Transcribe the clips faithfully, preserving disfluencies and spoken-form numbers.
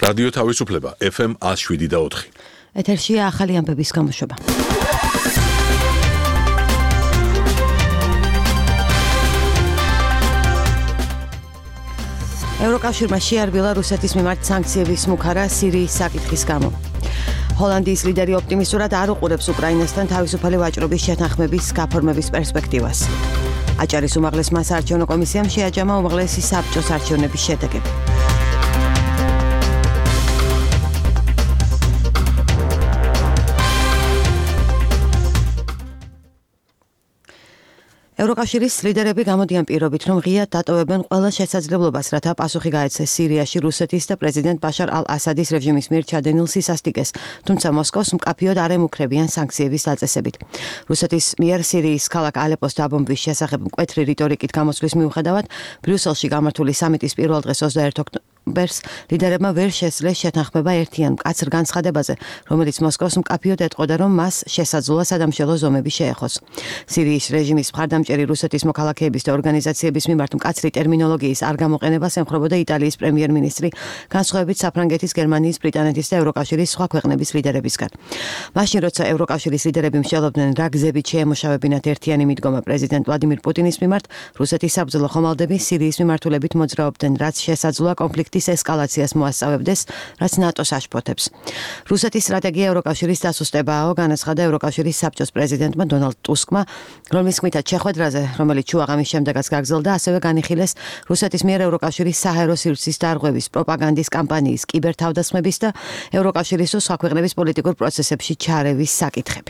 რადიო თავისუფლება ეფ ემ one oh seven და four. ეთერშია ახალი ამბების გამოშვება. ევროკავშირმა შეარბილა რუსეთის მიმართ სანქციების მუქარა სირიის საკითხის გამო. ჰოლანდიის ლიდერი ოპტიმისტურად არ უყურებს უკრაინასთან თავისუფალი ვაჭრობის შეთანხმების გაფორმების პერსპექტივას. აჭარის უმაღლესმა საარჩევნო კომისიამ შეაჯამა უმაღლესი საბჭოს არჩევნების შედეგები. ევროკავშირის ლიდერები გამოდიან პირობით, რომ ღიად დატოვებენ ყველა შესაძლებლობას, რათა პასუხი გაეცეს სირიაში რუსეთის და პრეზიდენტ ბაშარ ალ-ასადის რეჟიმის მიერ ჩადენილ სისასტიკეს, თუმცა მოსკოვს მკაფიოდ არ ემუქრებიან სანქციების დაწესებით. რუსეთის მიერ სირიის ქალაქ ალეპოს დაბომბვის შესახებ მკვეთრი რიტორიკით გამოსვლის მიუხედავად, ბრიუსელში გამართული სამიტის პირველ დღეს ოცდაერთი ოქტომბერს ლიდერებმა ვერ შესძლეს შეთანხმება ერთიან მკაცრ განცხადებაზე, რომელიც მოსკოვს მკაფიოდ ეტყოდა, რომ მას შესაძლოა სადამშელო ზომები შეეხოს. სირიის რეჟიმის მხარდამჭერი რუსეთის მოქალაქეების და ორგანიზაციების მიმართ მკაცრი ტერმინოლოგიის არ გამოყენებას ემხრობოდა იტალიის პრემიერ-მინისტრი, განსხვავებით საფრანგეთის, გერმანიის, ბრიტანეთის და ევროკავშირის სხვა ქვეყნების ლიდერებისგან. მაშინ, როცა ევროკავშირის ლიდერები მსჯელობდნენ, რა გზებით შეემუშავებინათ ერთიანი მიდგომა პრეზიდენტ ვლადიმირ პუტინის მიმართ, რუსეთის საბრძოლო ხომალდები სირიის მიმართულებით მოძრაობდნენ, რაც შესაძლოა კონფლიქტის ესკალაციას მოასწავებდეს, რაც ნატოს აშფოთებს. რუსეთის სტრატეგია ევროკავშირის დასუსტებაა, განაცხადა ევროკავშირის საბჭოს პრეზიდენტმა დონალდ ტუსკმა, რომლის თქმით შეხვედრაზე, რომელიც შუაღამის შემდეგაც გაგრძელდა, ასევე განიხილეს რუსეთის მიერ ევროკავშირის საჰაერო სივრცის დარღვევის, პროპაგანდის კამპანიის, კიბერთავდასხმების და ევროკავშირის სხვა ქვეყნების პოლიტიკურ პროცესებში ჩარევის საკითხები.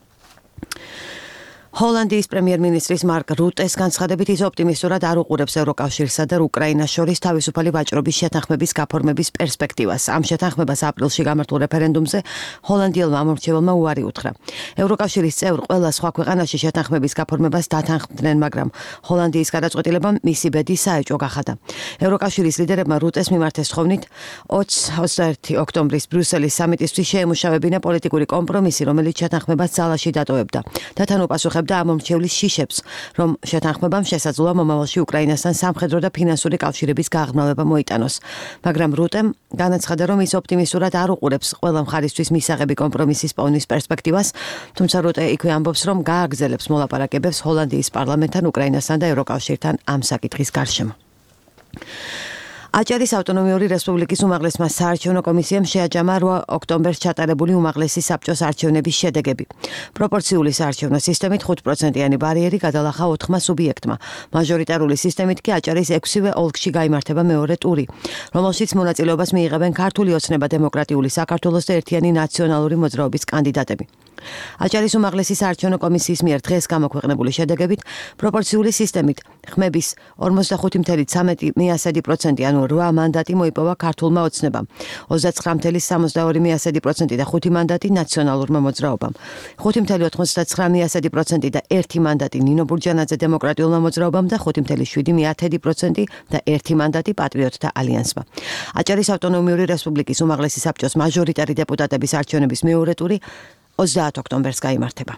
ჰოლანდიის პრემიერ-მინისტრის მარკ რუტეს განცხადებით ის ოპტიმისტურად არ უყურებს ევროკავშირსა და უკრაინას შორის თავისუფალი ვაჭრობის შეთანხმების გაფორმების პერსპექტივას. ამ შეთანხმებას აპრილში გამართულ რეფერენდუმზე ჰოლანდიელმა ამორჩეველმა უარი უთხრა. ევროკავშირის წევრ ყველა სხვა ქვეყანაში შეთანხმების გაფორმებას დათანხმდნენ, მაგრამ ჰოლანდიის გადაწყვეტილებამ მისი ბედი საეჭვო გახადა. ევროკავშირის ლიდერებმა რუტეს მიმართეს თხოვნით ოცდაერთი ოქტომბრის ბრიუსელის სამიტისთვის შეემუშავებინა პოლიტიკური კომპრომისი, რომელიც შეთანხმებას ძალაში დატოვებდა. და თან უპასუხებდა და ამომრჩევლის შიშებს, რომ შეთანხმებამ შესაძლოა მომავალში უკრაინასთან სამხედრო და ფინანსური კავშირების გაღრმავება მოიტანოს. მაგრამ რუტემ განაცხადა, რომ ის ოპტიმისტურად არ უყურებს ყველა მხარისთვის მისაღები კომპრომისის პოვნის პერსპექტივას, თუმცა რუტე იქვე ამბობს, რომ გააგრძელებს მოლაპარაკებებს ჰოლანდიის პარლამენტთან, უკრაინასთან და ევროკავშირთან ამ საკითხის გარშემო. აჭარის ავტონომიური რესპუბლიკის უმაღლესმა საარჩევნო კომისიამ შეაჯამა რვა ოქტომბერს ჩატარებული უმაღლესი საბჭოს არჩევნების შედეგები. პროპორციული საარჩევნო სისტემით ხუთ პროცენტიანი ბარიერი გადალახა ოთხმა სუბიექტმა. მაჟორიტარული სისტემით კი აჭარის ექვსივე ოლქში გაიმართება მეორე ტური, რომელშიც მონაწილეობას მიიღებენ ქართული ოცნება დემოკრატიული საქართველოს და ერთიანი ნაციონალური მოძრაობის კანდიდატები. აჭარის უმაღლესი საარჩევნო კომისიის მიერ დღეს გამოქვეყნებული შედეგებით პროპორციული სისტემით ხმების ორმოცდახუთი წამლ სამი პროცენტი ანუ რვა მანდატი მოიპოვა ქართულმა ოცნებამ, ოცდაცხრა წამლ სამოცდაორი პროცენტი და ხუთი მანდატი ნაციონალურმა მოძრაობამ, ხუთი წამლ ოცდაცხრა პროცენტი და ერთი მანდატი ნინო ბურჯანაძე დემოკრატიულმა მოძრაობამ და ხუთი წამლ შვიდი პროცენტი და ერთი მანდატი პატრიოტთა ალიანსმა. აჭარის ავტონომიური რესპუბლიკის უმაღლესი საბჭოს მაჟორიტარი დეპუტატების არჩევნების მეორე ტური ოცდაათი ოქტომბერს გაიმართება.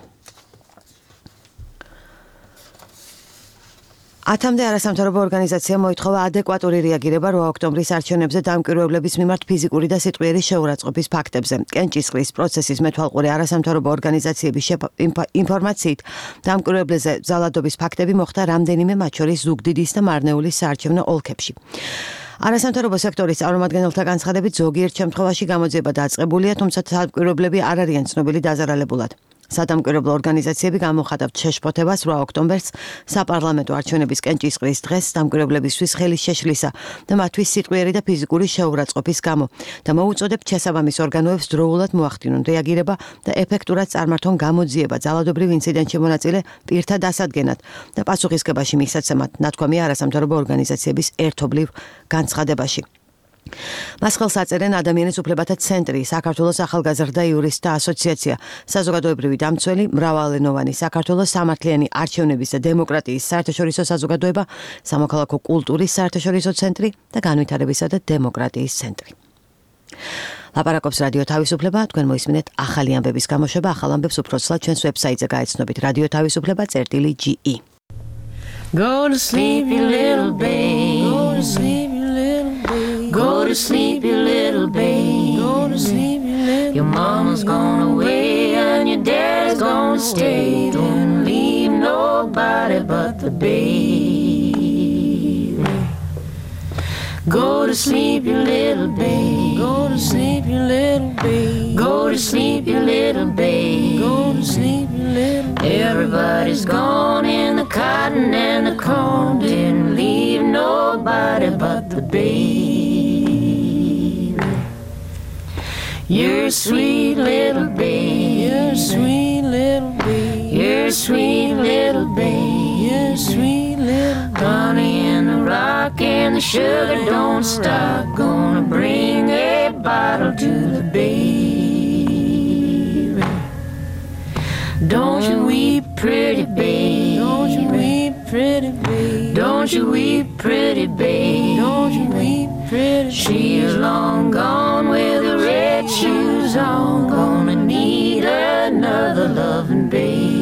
ათამდე არასამთავრობო ორგანიზაცია მოითხოვა ადეკვატური რეაგირება რვა ოქტომბრის არჩევნებზე დამკვირვებლების მიმართ ფიზიკური და სიტყვიერი შეურაცხყოფის ფაქტებზე. კენჭისყრის პროცესის მეთვალყური არასამთავრობო ორგანიზაციების ინფორმაციით, დამკვირვებლებზე ძალადობის ფაქტები მოხდა რამდენიმე, მათ შორის ზუგდიდის და მარნეულის საარჩევნო ოლქებში. არასამთავრობო სექტორის წარმომადგენელთა განცხადებით ზოგიერთ შემთხვევაში გამოძიება დაწყებულია, თუმცა დამკვირვებლები არ არიან ცნობილი დაზარალებულად. სადამკვირვებლო ორგანიზაციები გამოხატავთ შეშფოთებას რვა ოქტომბერს საპარლამენტო არჩევნების კენჭისყრის დღეს დამკვირვებლებისთვის ხელის შეშლისა და მათთვის სიტყვიერი და ფიზიკური შეურაცხყოფის გამო და მოუწოდებთ შესაბამის ორგანოებს დროულად მოახდინონ რეაგირება და ეფექტურად წარმართონ გამოძიება ძალადობრივ ინციდენტში მონაწილე პირთა დასადგენად და პასუხისგებაში მისაცემად, ნათქვამია არასამთავრობო ორგანიზაციების ერთობლივ განცხადებაში. მას ხელს აწერენ ადამიანის უფლებათა ცენტრი, საქართველოს ახალგაზრდა იურისტთა ასოციაცია, საზოგადოებრივი დამცველი, მრავალენოვანი საქართველოს სამართლიანი არჩევნების და დემოკრატიის საერთაშორისო საზოგადოება, სამოქალაქო კულტურის საერთაშორისო ცენტრი და განვითარებისა და დემოკრატიის ცენტრი. ლაპარაკობს რადიო თავისუფლება, თქვენ მოისმინეთ ახალი ამბების გამოშვება, ახალ ამბებს უფრო ცლად ჩვენს ვებსაიტზე გაეცნობით რადიო თავისუფლება წერტილი ჯი ი. Go to sleep, you little babe. Go to sleep, you little babe. Go to sleep, you little babe. Your mama's gone away and your dad's gonna stay. Don't leave nobody but the baby. Go to sleep, you little babe. Go to sleep, you little babe. Go to sleep, you little babe. Go to sleep, you little babe. Everybody's gone in the cotton and the corn. Didn't leave nobody but the baby. You're a sweet little babe. You're a sweet little babe. You're a sweet little babe. You're a sweet little babe. Honey in the rock and the sugar don't stop. Gonna bring a bottle to the baby. Don't you weep, pretty babe. Don't you weep, pretty babe. Don't you weep, pretty babe. Don't you weep, pretty babe. She is long gone with the red shoes on. Gonna need another loving baby.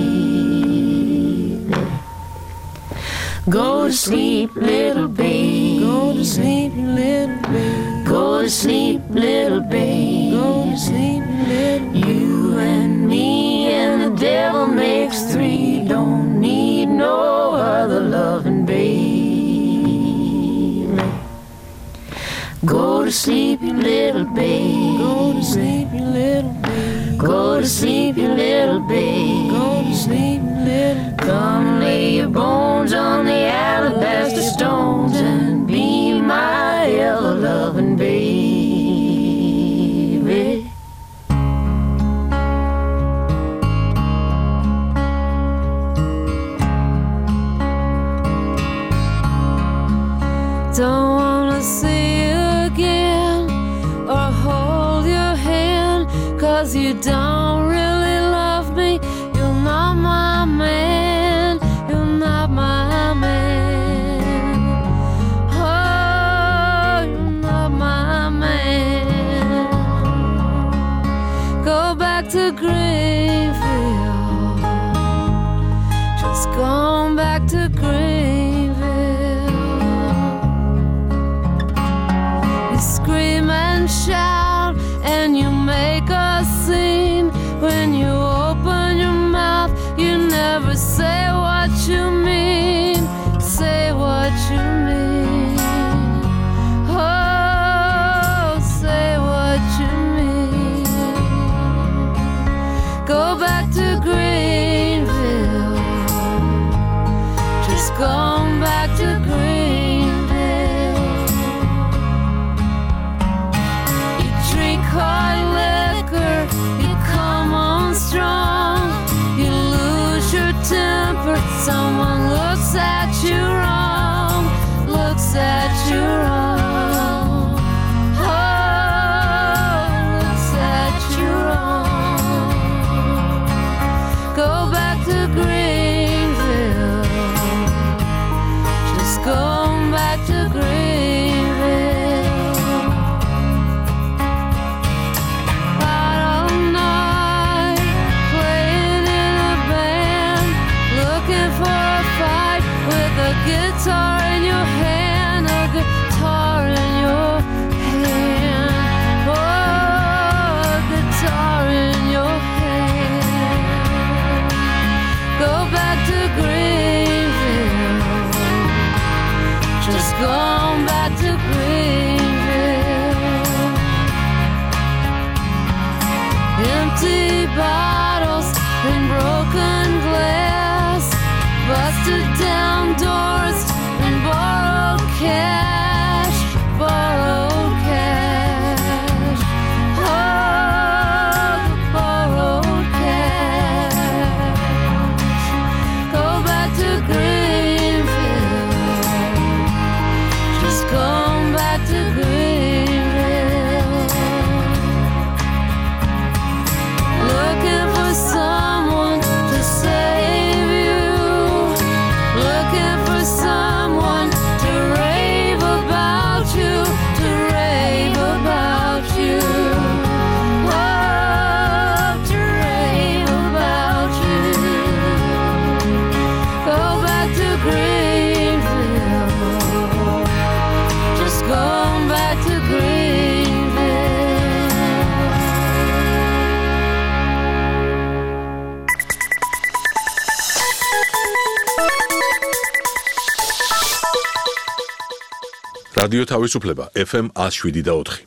Go to sleep, little babe. Go to sleep, little babe. Go to sleep, little babe. Go to sleep, little babe. You and me and the devil makes three. Don't need no other loving babe. Go to sleep, you little babe. Go to sleep, you little babe. Go to sleep, you little babe. Go to sleep, you little babe. Come lay your bones on the alabaster stones and be my ever-loving baby. Don't wanna see you again or hold your hand, 'cause you don't really love me. You're not my man, you're not my man. Oh, you're not my man. Go back to Greenville, just going back to Greenville. You scream and shout and you make a scene. When you open your mouth, you never say what you mean. Say what you mean. Oh, say what you mean. Go back to Greenville, just going back to Greenville. You drink hard liquor, you come on strong, you lose your temper, someone looks at you wrong, looks at you wrong. Oh, looks at you wrong. Go back to Greenville, just going back to Greenville. Out all night, playing in a band, looking for a fight with a guitar in your hand, a guitar in your hand. Oh, a guitar in your hand. Go back to Greenville, just going back to Greenville. Empty bottles and broken glass, busted down doors and borrowed cash, borrowed cash. Oh, borrowed cash. Go back to Greenville, just going back to Greenville. Looking for someone to save you, looking for someone to rave რადიო თავისუფლება F M one oh seven და four.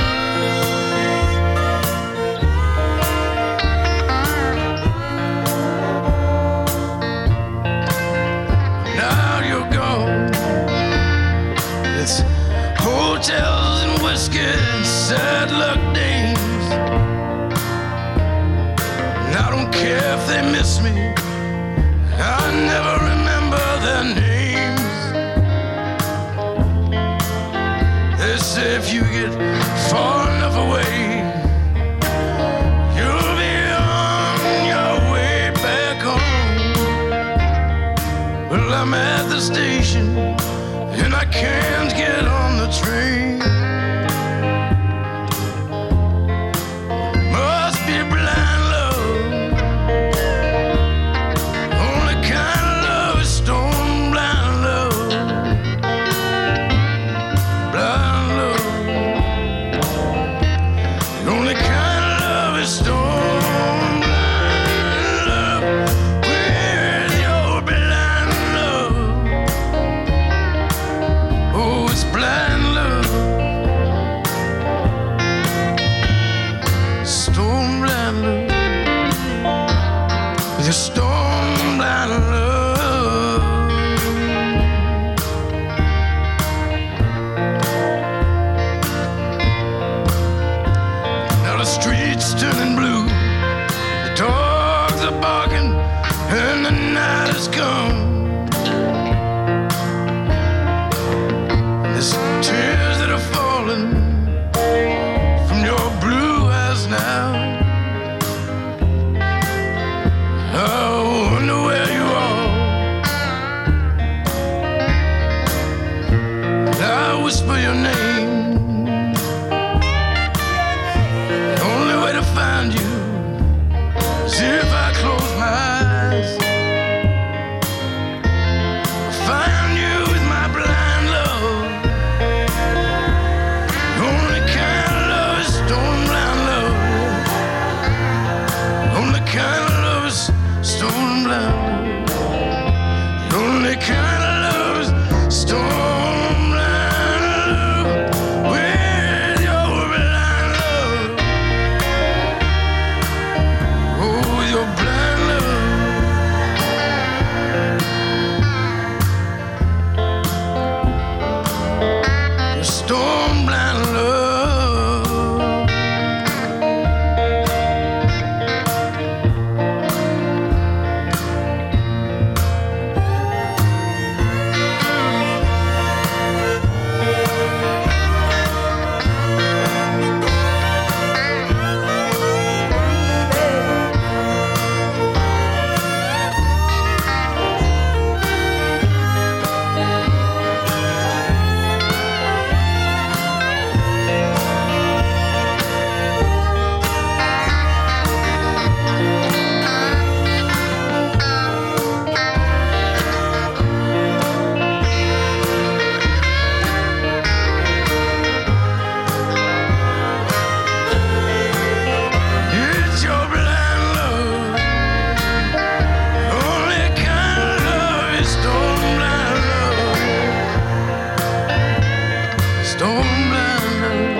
Now you're gone. It's hotels and whiskey and sad luck days. And I don't care if they miss me. I never remember their names. They say if you get far enough away, you'll be on your way back home. Well, I'm at the station and I can't get on the train. Must be blind love. Only kind of love is stone blind love. Blind love. The only kind of love is stone blind love. With your blind love. Oh, it's blind love. Stone blind love. With your stone blind love. Now the streets turning blue. The dogs are barking and the night has come. There's tears that are falling from your blue eyes now. I wonder where you are. I whisper your name. The only way to find you is if I close my eyes. Find you with my blind love. The only kind of love is stone blind love. The only kind of love is stone blind love. The only kind of love is stone blind love. With your blind love. Oh, with your blind love. Your stone blind love. It's your blind love. Only kind of love is stone blind love. Stone blind love.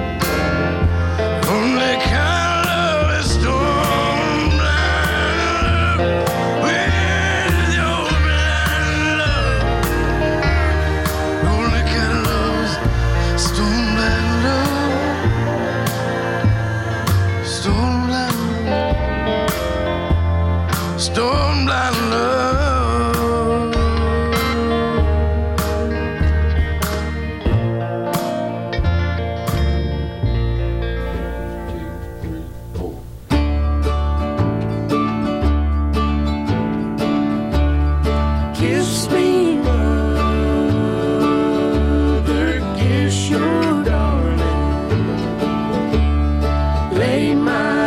Only kind of love is stone blind love. With your blind love. Only kind of love is stone blind love. Stone blind love. Stone blind love. Kiss me, mother, kiss your darling. Lay my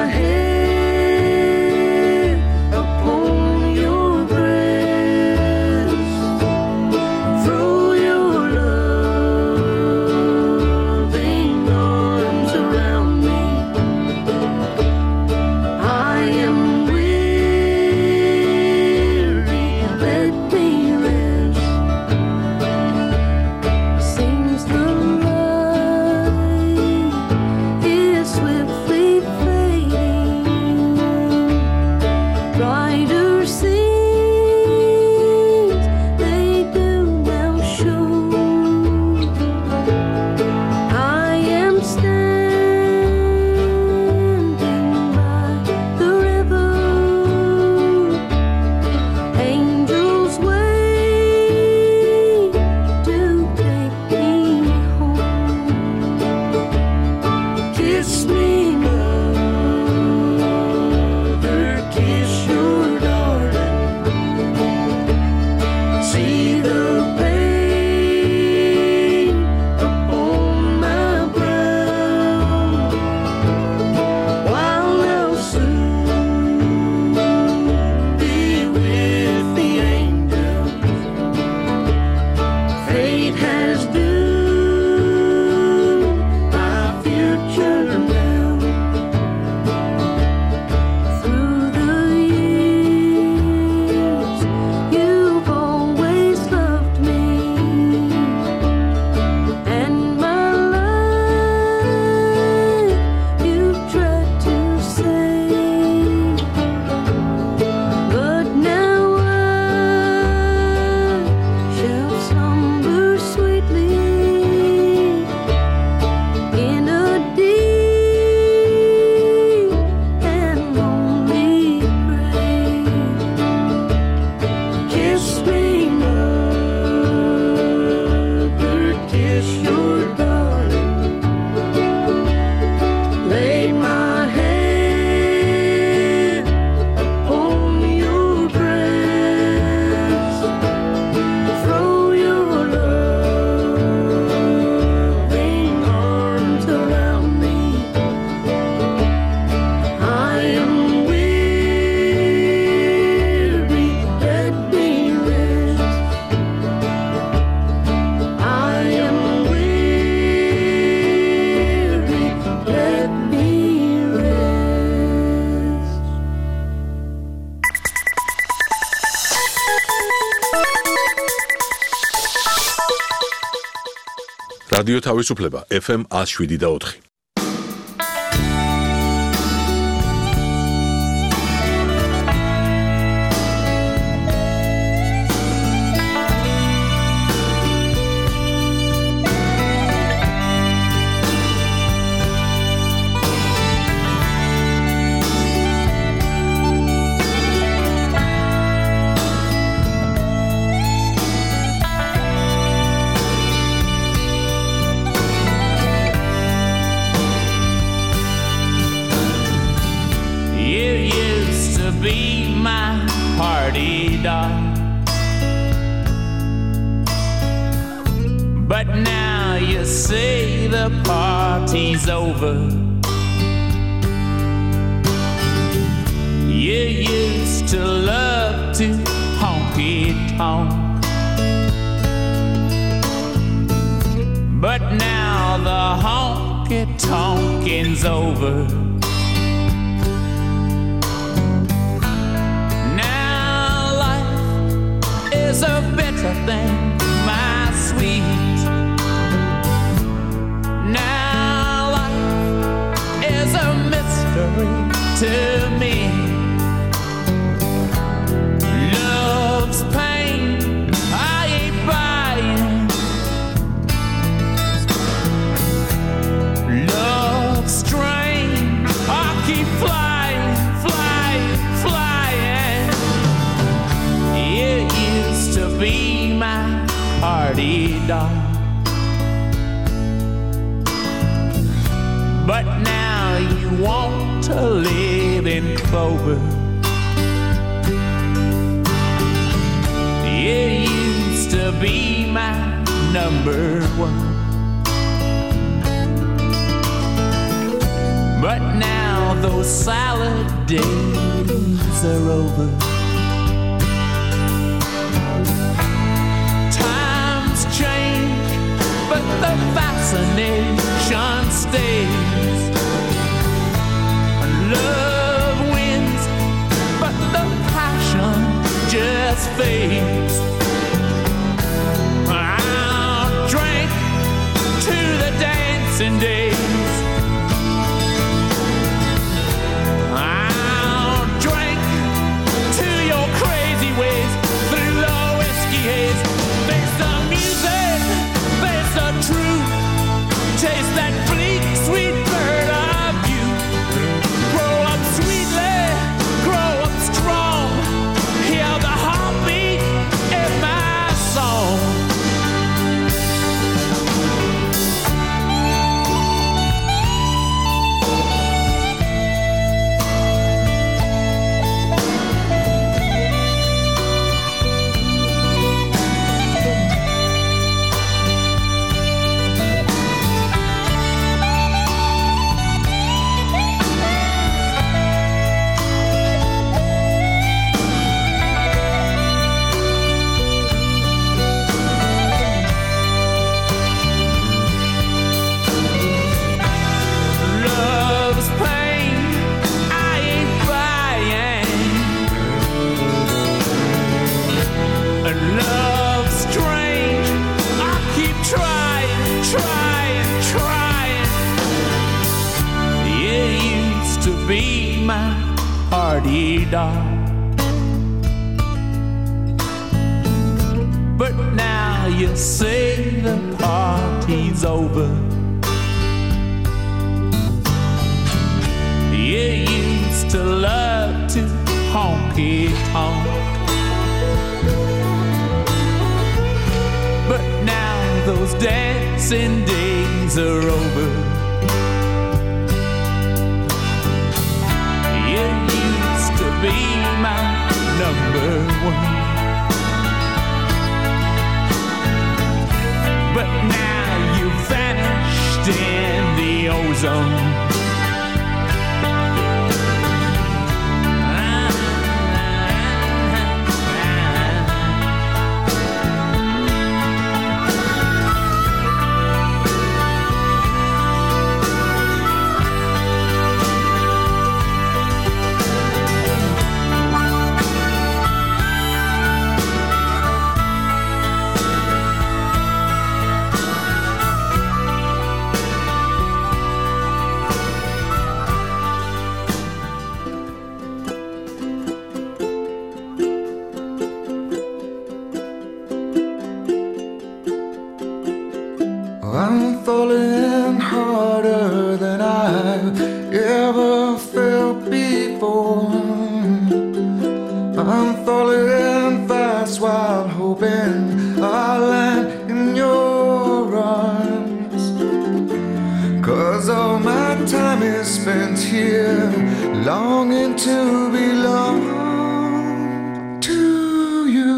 head upon your breast. Throw your loving arms around me. I am weary, let me rest. see the pain upon my brow, while they'll soon be with the angels. Fate has doomed my future now. Through the years, you've always loved me, and my life you've tried to save. But now I shall slumber sweetly in a deep and lonely grave. Kiss me, mother, kiss your darling. Lay my head upon your breast. Throw your loving arms around me. I am weary, let me rest. I am weary, let me rest. რადიო თავისუფლება ეფ ემ one oh seven და four. You used to be my party doll, but now you say the party's over. You used to love to honky tonk, but now the honky tonking's over. Now life is a bitter thing, my sweet. Now life is a mystery to me. Love's pain, I ain't buying. Love's strain, I keep flying, flying, flying. You used to be my party doll, but now you want to live in clover. You used to be my number one, but now those salad days are over. Times change, but the fascination stays. Love wins, but the passion just fades. I'll drink to the dancing days. I'll drink to your crazy ways through the whiskey haze. Face the music, face the truth. Taste that bleak, sweet bird of you. Grow up sweetly, grow up strong. Hear the heartbeat in my song. la-di-da. But now you say the party's over. You used to love to honky-tonk, but now those dancing days are over. You used to be my number one, but now you vanished in the ozone. I'm falling harder than I've ever felt before. I'm falling fast while hoping I'll land in your arms. 'Cause all my time is spent here, longing to belong to you.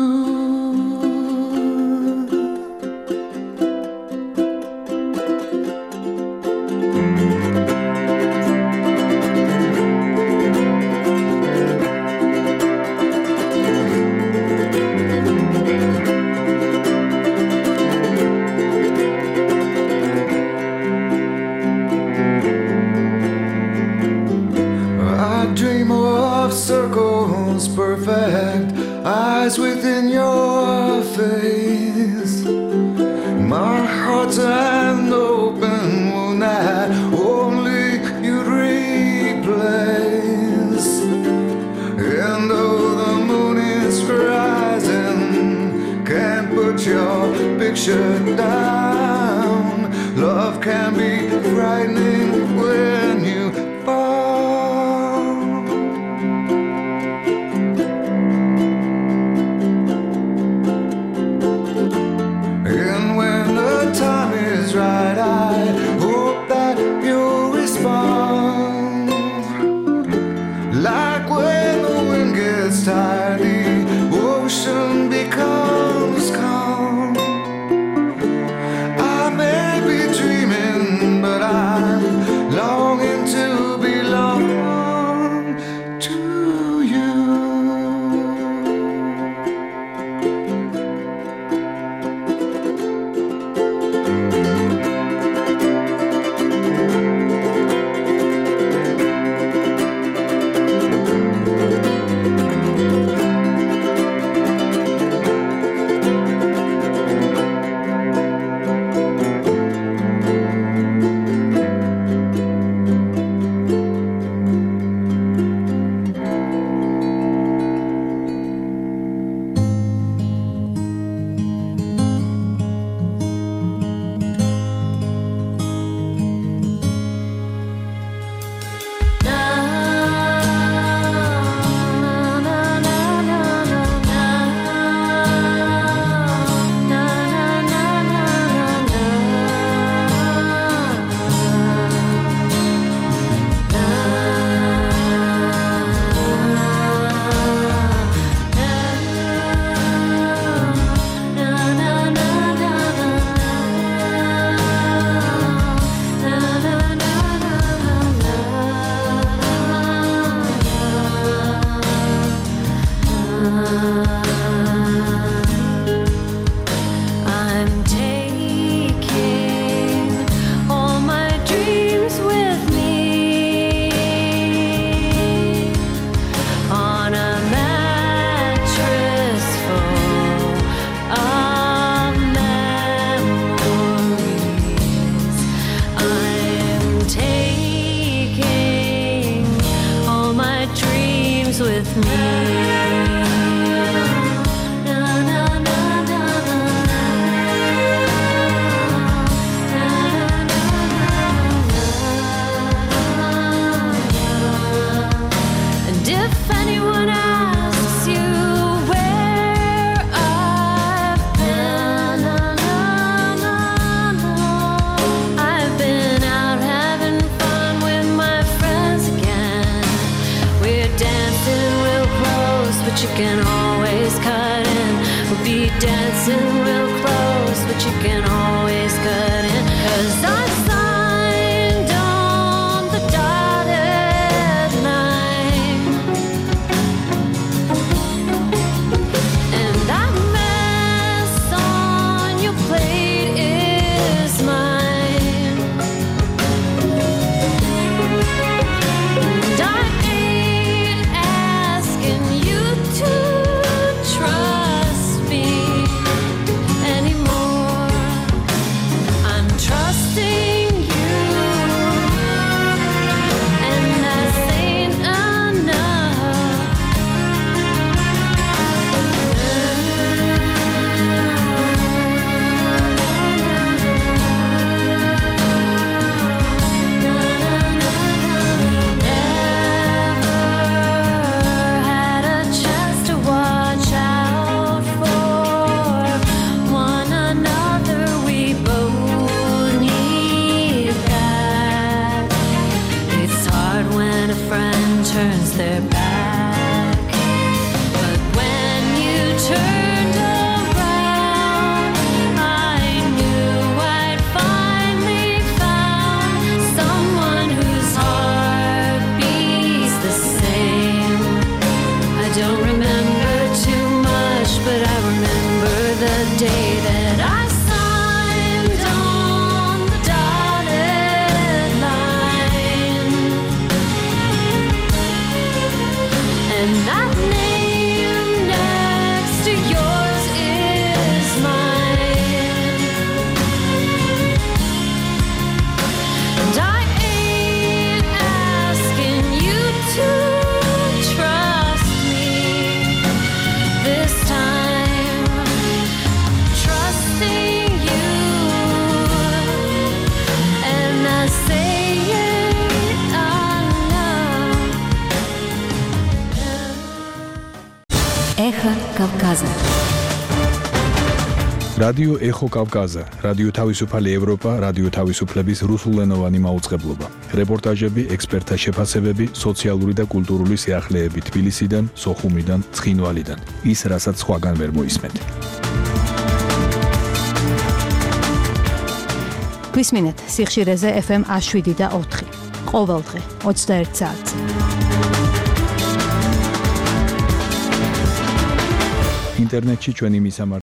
Circles perfect, eyes within your face. My heart's an open wound that only you'd replace. And though the moon is rising, can't put your picture down. Love can be frightening when you fall. Right, I hope that you'll respond. Like when the wind gets tired, the ocean becomes calm. I may be dreaming, but I'm dancing real close, but you can always cut in. 'Cause I signed on the dotted line, and that mess on your plate is mine. And I ain't asking you to trust me anymore. I'm trusting you, and that ain't had a chance to watch out for one another. We both need that. It's hard when a friend turns their back, but when you turned around, I knew I'd finally found someone whose heart beats the same. I don't remember too much, but I remember the day that I signed on the dotted line, and that name next to yours is mine. And I ain't asking you to trust me this time. I'm trusting you, and I say it enough. Эхо Кавказа. რადიო ეხო კავკაზა, რადიო თავისუფალი ევროპა, რადიო თავისუფლების რუსულენოვანი მაუწყებლობა. რეპორტაჟები, ექსპერტთა შეფასებები, სოციალური და კულტურული სიახლეები თბილისიდან, სოხუმიდან, ცხინვალიდან. ის, რასაც სხვაგან ვერ მოისმენთ. გვისმინეთ სიხშირეზე ეფ ემ one seven და four. ყოველდღე ოცდაერთ საათზე. ინტერნეტში ჩვენი მისამართი